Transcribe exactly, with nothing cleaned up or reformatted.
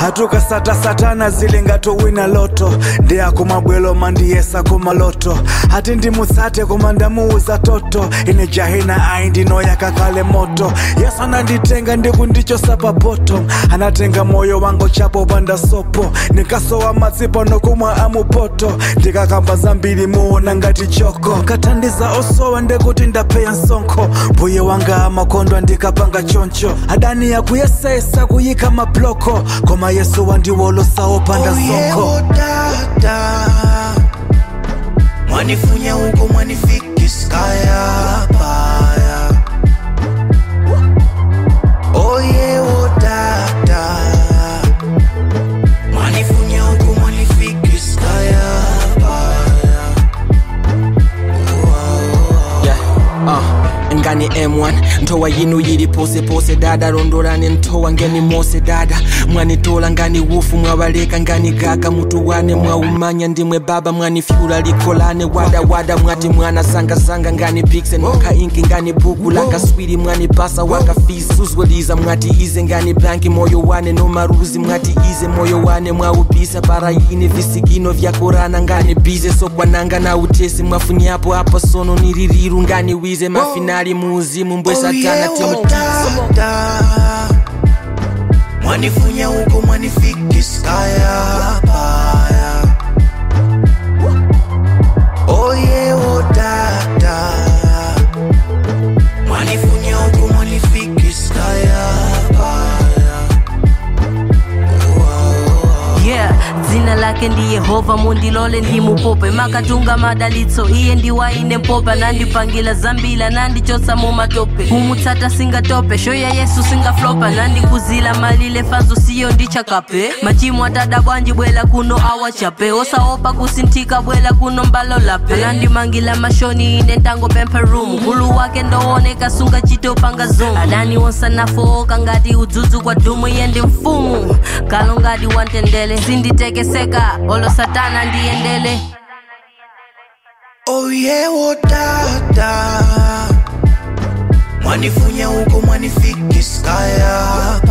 hatuka sata satana zile ngato wina loto ndia kumabwelo mandiyesa kumaloto hati ndi mutsate kumandamuuza toto ine jahina aindi no yakakale moto yesu ananditenga ndiku ndicho sapa bottom anatenga moyo wango chapo banda sopo nikasowa matsipo nokumwa amupoto ndikakamba zambiri muona ngati choko katandiza osowa ndekuti ndapeya nsonko mbuye wanga amakondo ndikapanga choncho adani ya kuyesesa kuyika mabloko koma yesu wandiwolosawo panda sonko. Oh yeah, dada mwanifunya huko mwanifikiskaya baya. Oh yeah, oh dada mwanifunya huko mwanifikiskaya baya. Yeah, uh. Ngani M one ntowa yinu yiri pose pose dada rondorane ntowa ngeni mose dada mwani tola ngani wufu mwabaleka ngani gaga mutu wane mwaumanya ndimwe baba mwani fyula likolane wada wada mwati mwana sanga sanga ngani pixen moka inki ngani buku langa swiri mwani pasa waka fees suzweliza mwati ize ngani blanki moyo wane no maruzi mwati ize moyo wane mwaubisa para yini visigino vya korana ngani bize sokwa nanga na utesi mwafuni hapo hapo sono niririru ngani wize mafinali muzimu mbwe satana timotisa mwanifunya huko mwanifikiskaya baya. Oh yeah, oh dada mwanifunya huko mwanifikiskaya baya. Yeah, zina lake ndi Yehova mundilole ndi mupope makatunga madalitso iye ndi waine mpopa nandi pangila zambila nandi chosa mumatope umutsata singatope shoya Yesu singaflopa nandi kuzila malile fanzo siyo ndichakape machimu atada bwanji bwela kuno awachape osaopa kusintika bwela kuno mbalo lape nandi mangila mashoni ine ntango pempe room kulu wake ndooneka sunga chito panga zoom adani wonsa nafooka ngati udzuzu kwa dumu yendi mfumu kalo ngati wantendele sinditekeseka olo satana ndiendele. Oh yeah, oh dada mwanifunya huko mwanifikiskaya